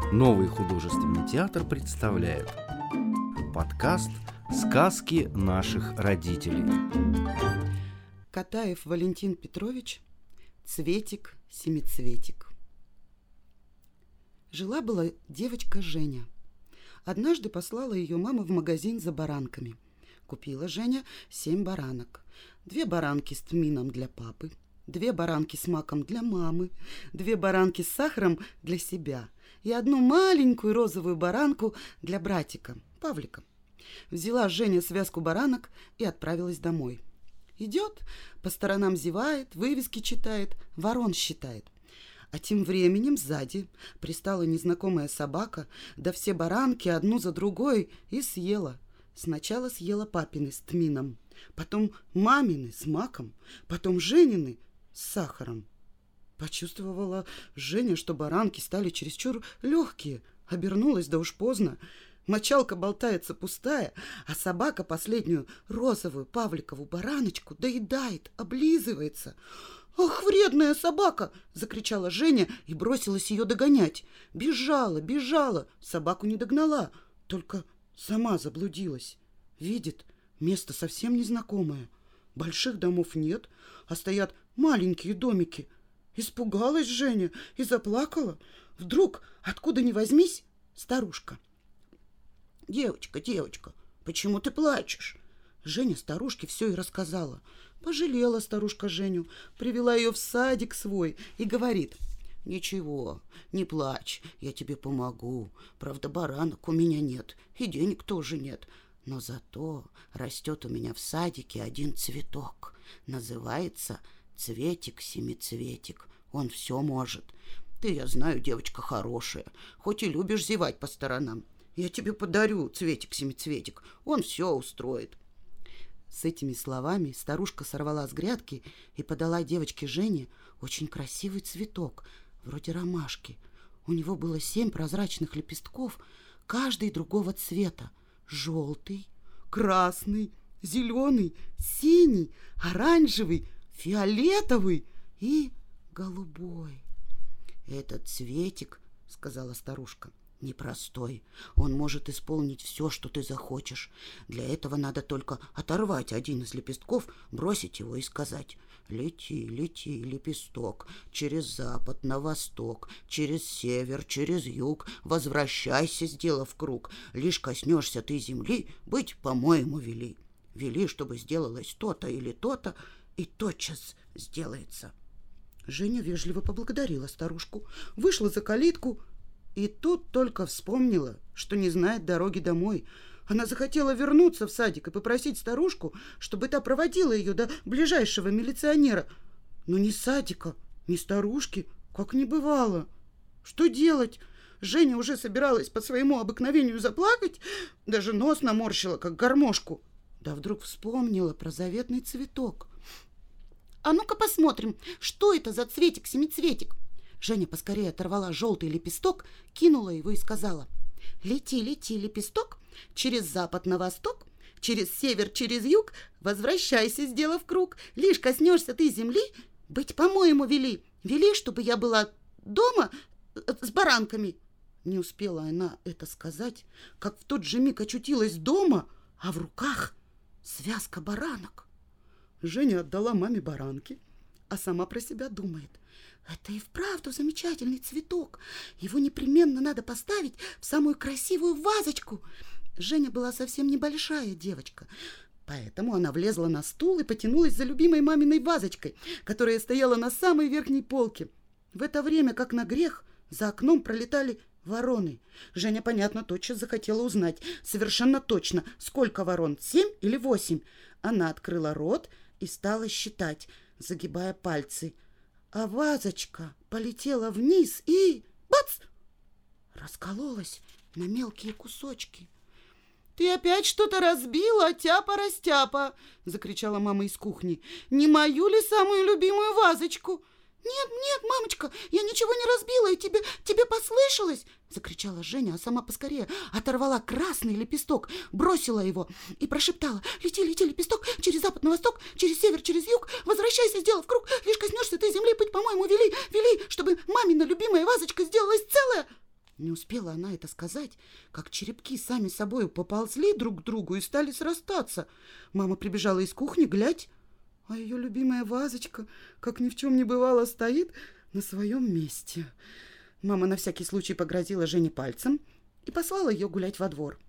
Новый художественный театр представляет подкаст «Сказки наших родителей». Катаев Валентин Петрович, Цветик-семицветик. Жила-была девочка Женя. Однажды послала ее мама в магазин за баранками. Купила Женя 7 баранок. 2 баранки с тмином для папы, 2 баранки с маком для мамы, 2 баранки с сахаром для себя и 1 маленькую розовую баранку для братика, Павлика. Взяла Женя связку баранок и отправилась домой. Идет, по сторонам зевает, вывески читает, ворон считает. А тем временем сзади пристала незнакомая собака, да все баранки одну за другой и съела. Сначала съела папины с тмином, потом мамины с маком, потом Женины с сахаром. Почувствовала Женя, что баранки стали чересчур легкие. Обернулась, да уж поздно. Мочалка болтается пустая, а собака последнюю розовую Павликову бараночку доедает, облизывается. «Ах, вредная собака!» — закричала Женя и бросилась ее догонять. Бежала, собаку не догнала, только сама заблудилась. Видит, место совсем незнакомое. Больших домов нет, а стоят маленькие домики. Испугалась Женя и заплакала. Вдруг, откуда ни возьмись, старушка. «Девочка, почему ты плачешь?» Женя старушке все и рассказала. Пожалела старушка Женю, привела ее в садик свой и говорит: «Ничего, не плачь, я тебе помогу. Правда, баранок у меня нет, и денег тоже нет. Но зато растет у меня в садике 1 цветок. Называется Цветик-семицветик. Он все может. Ты, я знаю, девочка хорошая, хоть и любишь зевать по сторонам. Я тебе подарю Цветик-семицветик, он все устроит». С этими словами старушка сорвала с грядки и подала девочке Жене очень красивый цветок, вроде ромашки. У него было 7 прозрачных лепестков, каждый другого цвета: желтый, красный, зеленый, синий, оранжевый, фиолетовый и голубой. «Этот цветик, — сказала старушка, — непростой. Он может исполнить все, что ты захочешь. Для этого надо только оторвать 1 из лепестков, бросить его и сказать: лети, лети, лепесток, через запад на восток, через север, через юг, возвращайся, сделав круг. Лишь коснешься ты земли, быть, по-моему, вели. Вели, чтобы сделалось то-то или то-то, и тотчас сделается». Женя вежливо поблагодарила старушку, вышла за калитку и тут только вспомнила, что не знает дороги домой. Она захотела вернуться в садик и попросить старушку, чтобы та проводила ее до ближайшего милиционера. Но ни садика, ни старушки как не бывало. Что делать? Женя уже собиралась по своему обыкновению заплакать, даже нос наморщила, как гармошку. Да вдруг вспомнила про заветный цветок. «А ну-ка посмотрим, что это за цветик-семицветик?» Женя поскорее оторвала желтый лепесток, кинула его и сказала: «Лети, лети, лепесток, через запад на восток, через север, через юг, возвращайся, сделав круг. Лишь коснешься ты земли, быть, по-моему, вели. Вели, чтобы я была дома с баранками». Не успела она это сказать, как в тот же миг очутилась дома, а в руках связка баранок. Женя отдала маме баранки, а сама про себя думает: это и вправду замечательный цветок. Его непременно надо поставить в самую красивую вазочку. Женя была совсем небольшая девочка, поэтому она влезла на стул и потянулась за любимой маминой вазочкой, которая стояла на самой верхней полке. В это время, как на грех, за окном пролетали вороны. Женя, понятно, тотчас захотела узнать совершенно точно, сколько ворон, 7 или 8. Она открыла рот и стала считать, загибая пальцы. А вазочка полетела вниз и, бац, раскололась на мелкие кусочки. «Ты опять что-то разбила, тяпа-растяпа!» — закричала мама из кухни. «Не мою ли самую любимую вазочку?» «Нет, мамочка, я ничего не разбила, и тебе послышалось!» — закричала Женя, а сама поскорее оторвала красный лепесток, бросила его и прошептала: «Лети, лети, лепесток, через запад на восток, через север, через юг, возвращайся, сделав круг, лишь коснешься ты земли, путь, по-моему, вели, чтобы мамина любимая вазочка сделалась целая». Не успела она это сказать, как черепки сами собой поползли друг к другу и стали срастаться. Мама прибежала из кухни, глядь, а ее любимая вазочка, как ни в чем не бывало, стоит на своем месте. Мама на всякий случай погрозила Жене пальцем и послала ее гулять во двор.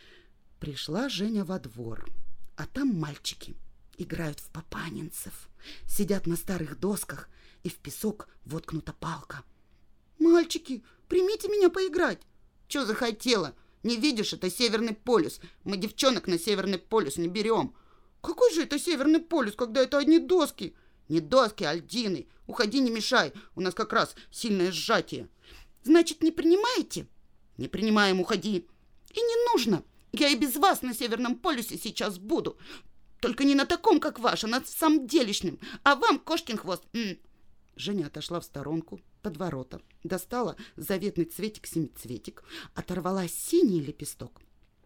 Пришла Женя во двор, а там мальчики играют в папанинцев, сидят на старых досках, и в песок воткнута палка. «Мальчики, примите меня поиграть!» «Чё захотела? Не видишь, это Северный полюс. Мы девчонок на Северный полюс не берем». «Какой же это Северный полюс, когда это одни доски?» «Не доски, а льдины. Уходи, не мешай. У нас как раз сильное сжатие». «Значит, не принимаете?» «Не принимаем, уходи». «И не нужно. Я и без вас на Северном полюсе сейчас буду. Только не на таком, как ваш, а на самом делешном. А вам кошкин хвост». Женя отошла в сторонку, под ворота, достала заветный цветик-семицветик, оторвала синий лепесток,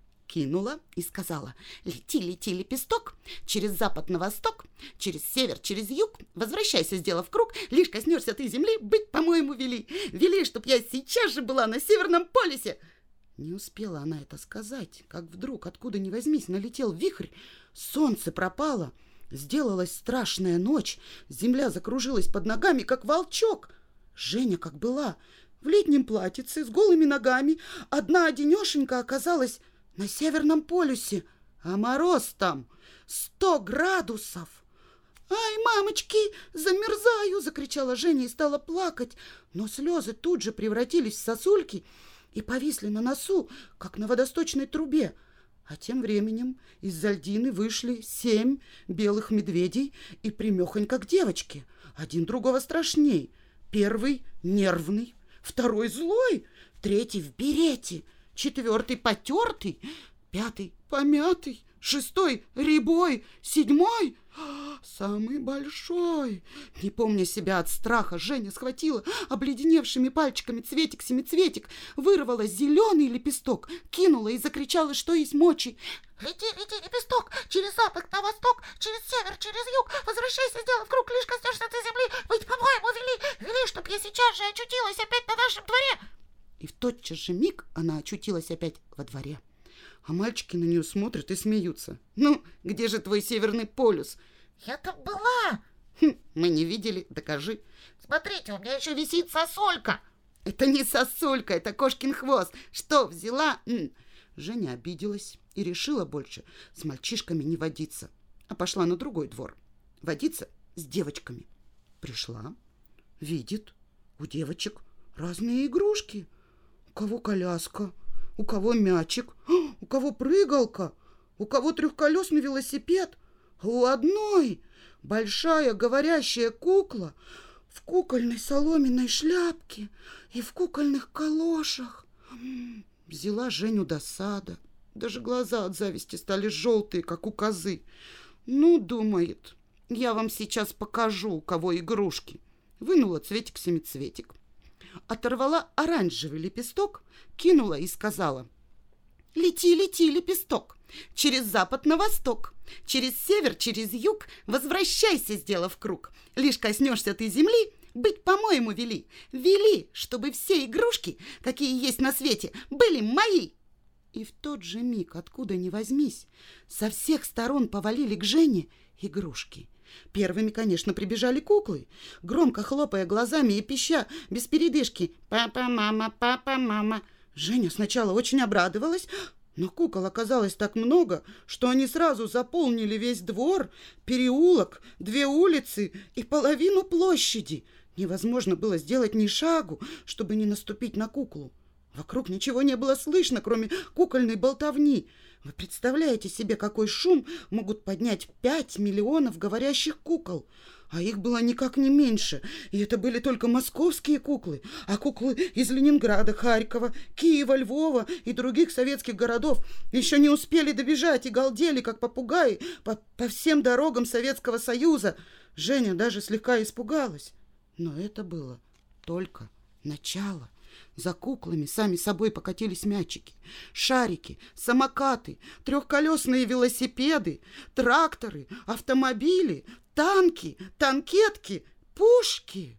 кинула и сказала: «Лети, лети, лепесток, через запад на восток, через север, через юг, возвращайся, сделав круг, лишь коснешься ты земли, быть, по-моему, вели. Вели, чтоб я сейчас же была на Северном полюсе». Не успела она это сказать, как вдруг, откуда ни возьмись, налетел вихрь, солнце пропало, сделалась страшная ночь, земля закружилась под ногами, как волчок. Женя, как была, в летнем платьице, с голыми ногами, одна-одинешенька оказалась на Северном полюсе, а мороз там 100 градусов. «Ай, мамочки, замерзаю!» — закричала Женя и стала плакать, но слезы тут же превратились в сосульки и повисли на носу, как на водосточной трубе. А тем временем из-за льдины вышли 7 белых медведей и примехонько к девочке, один другого страшней. Первый нервный, второй злой, третий в берете, четвертый потертый, пятый помятый, шестой рябой, седьмой самый большой. Не помня себя от страха, Женя схватила обледеневшими пальчиками цветик-семицветик, вырвала зеленый лепесток, кинула и закричала, что есть мочи: «Лети, лети, лепесток, через запад на восток, через север, через юг, возвращайся, сделав круг, лишь коснешься ты земли, быть, по-моему, вели, чтоб я сейчас же очутилась опять на нашем дворе». И в тотчас же миг она очутилась опять во дворе. А мальчики на нее смотрят и смеются. «Ну, где же твой Северный полюс?» «Я там была». «Мы не видели, докажи». «Смотрите, у меня еще висит сосулька». «Это не сосулька, это кошкин хвост. Что, взяла?» Женя обиделась и решила больше с мальчишками не водиться, а пошла на другой двор водиться с девочками. Пришла, видит, у девочек разные игрушки. У кого коляска, у кого мячик, у кого прыгалка, у кого трехколесный велосипед, а у одной большая говорящая кукла в кукольной соломенной шляпке и в кукольных калошах. Взяла Женю досада. Даже глаза от зависти стали желтые, как у козы. «Ну, — думает, — я вам сейчас покажу, у кого игрушки». Вынула цветик-семицветик, оторвала оранжевый лепесток, кинула и сказала: «Лети, лети, лепесток, через запад на восток, через север, через юг, возвращайся, сделав круг. Лишь коснешься ты земли, быть, по-моему, вели. Вели, чтобы все игрушки, какие есть на свете, были мои». И в тот же миг, откуда ни возьмись, со всех сторон повалили к Жене игрушки. Первыми, конечно, прибежали куклы, громко хлопая глазами и пища без передышки: «Папа, мама, папа, мама». Женя сначала очень обрадовалась, но кукол оказалось так много, что они сразу заполнили весь двор, переулок, 2 улицы и половину площади. Невозможно было сделать ни шагу, чтобы не наступить на куклу. Вокруг ничего не было слышно, кроме кукольной болтовни. Вы представляете себе, какой шум могут поднять 5 миллионов говорящих кукол? А их было никак не меньше. И это были только московские куклы. А куклы из Ленинграда, Харькова, Киева, Львова и других советских городов еще не успели добежать и галдели, как попугаи, по всем дорогам Советского Союза. Женя даже слегка испугалась. Но это было только начало. За куклами сами собой покатились мячики, шарики, самокаты, трехколесные велосипеды, тракторы, автомобили, танки, танкетки, пушки.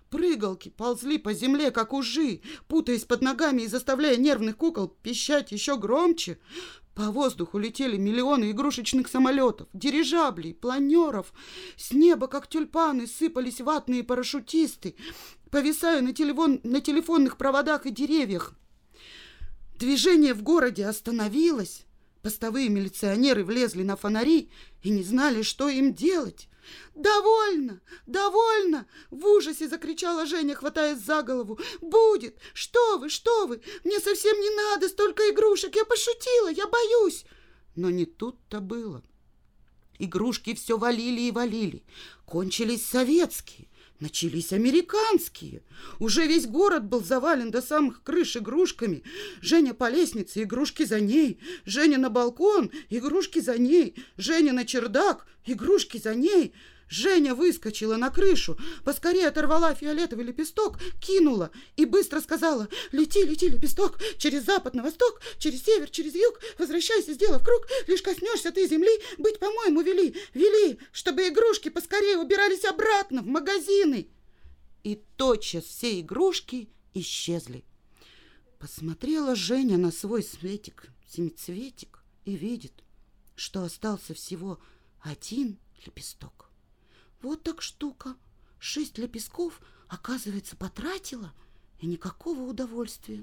Прыгалки ползли по земле, как ужи, путаясь под ногами и заставляя нервных кукол пищать еще громче. По воздуху летели миллионы игрушечных самолетов, дирижаблей, планеров. С неба, как тюльпаны, сыпались ватные парашютисты, повисая на телефонных проводах и деревьях. Движение в городе остановилось. Постовые милиционеры влезли на фонари и не знали, что им делать. «Довольно! Довольно!» — в ужасе закричала Женя, хватаясь за голову. «Будет! Что вы, что вы! Мне совсем не надо столько игрушек! Я пошутила, я боюсь!» Но не тут-то было. Игрушки все валили и валили. Кончились советские, начались американские. Уже весь город был завален до самых крыш игрушками. Женя по лестнице, игрушки за ней. Женя на балкон, игрушки за ней. Женя на чердак, игрушки за ней. Женя выскочила на крышу, поскорее оторвала фиолетовый лепесток, кинула и быстро сказала: «Лети, лети, лепесток, через запад на восток, через север, через юг, возвращайся, сделав круг, лишь коснешься ты земли, быть, по-моему, вели, вели, чтобы игрушки поскорее убирались обратно в магазины». И тотчас все игрушки исчезли. Посмотрела Женя на свой семицветик и видит, что остался всего один лепесток. Вот так штука. 6 лепестков, оказывается, потратила, и никакого удовольствия.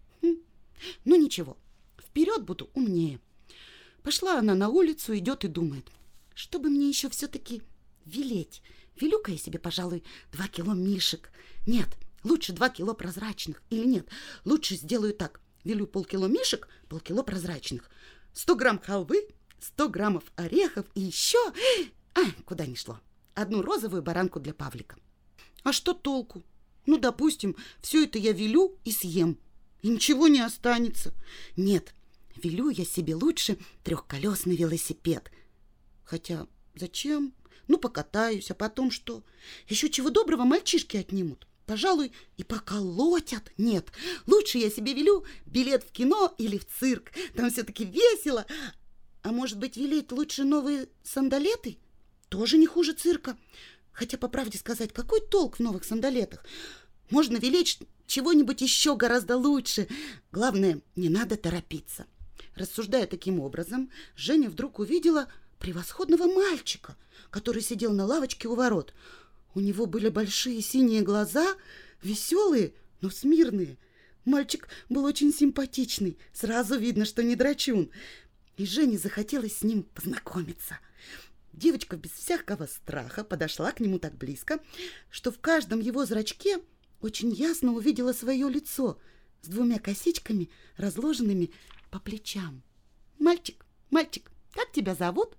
Ну ничего, вперед буду умнее. Пошла она на улицу, идет и думает: что бы мне еще все-таки велеть? Велю-ка я себе, пожалуй, 2 кило мишек. Нет, лучше 2 кило прозрачных. Или нет, лучше сделаю так: велю полкило мишек, полкило прозрачных, 100 грамм халвы, 100 граммов орехов и еще... куда ни шло. 1 розовую баранку для Павлика. А что толку? Ну, допустим, все это я велю и съем, и ничего не останется. Нет, велю я себе лучше 3-колесный велосипед. Хотя зачем? Ну, покатаюсь, а потом что? Еще чего доброго мальчишки отнимут. Пожалуй, и поколотят. Нет, лучше я себе велю билет в кино или в цирк. Там все-таки весело. А может быть, велеть лучше новые сандалеты? Тоже не хуже цирка. Хотя, по правде сказать, какой толк в новых сандалетах? Можно велеть чего-нибудь еще гораздо лучше. Главное, не надо торопиться. Рассуждая таким образом, Женя вдруг увидела превосходного мальчика, который сидел на лавочке у ворот. У него были большие синие глаза, веселые, но смирные. Мальчик был очень симпатичный, сразу видно, что не драчун. И Жене захотелось с ним познакомиться. Девочка без всякого страха подошла к нему так близко, что в каждом его зрачке очень ясно увидела свое лицо с 2 косичками, разложенными по плечам. «Мальчик, мальчик, как тебя зовут?»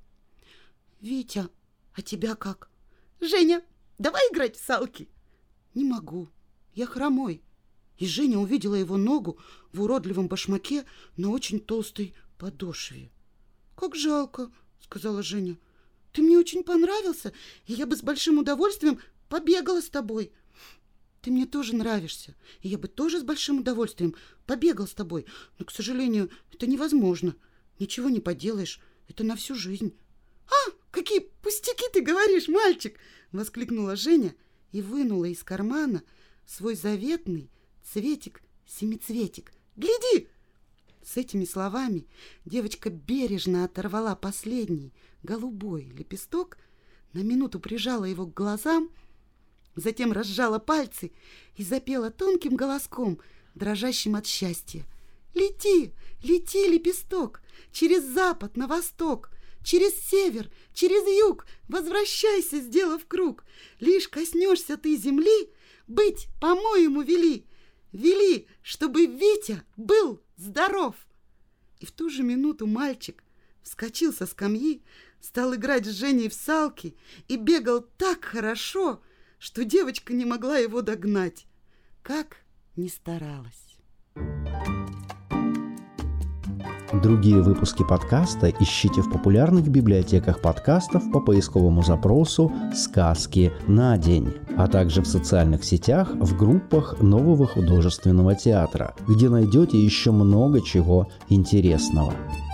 «Витя. А тебя как?» «Женя, давай играть в салки». «Не могу. Я хромой». И Женя увидела его ногу в уродливом башмаке на очень толстой подошве. «Как жалко», — сказала Женя. «Ты мне очень понравился, и я бы с большим удовольствием побегала с тобой». «Ты мне тоже нравишься, и я бы тоже с большим удовольствием побегал с тобой, но, к сожалению, это невозможно. Ничего не поделаешь, это на всю жизнь». Какие пустяки ты говоришь, мальчик!» — воскликнула Женя и вынула из кармана свой заветный семицветик. «Гляди!» С этими словами девочка бережно оторвала последний голубой лепесток, на минуту прижала его к глазам, затем разжала пальцы и запела тонким голоском, дрожащим от счастья: «Лети, лети, лепесток, через запад на восток, через север, через юг, возвращайся, сделав круг. Лишь коснешься ты земли, быть, по-моему, вели. Вели, чтобы Витя был здоров». И в ту же минуту мальчик вскочил со скамьи, стал играть с Женей в салки и бегал так хорошо, что девочка не могла его догнать, как ни старалась. Другие выпуски подкаста ищите в популярных библиотеках подкастов по поисковому запросу «Сказки на день», а также в социальных сетях в группах Нового художественного театра, где найдете еще много чего интересного.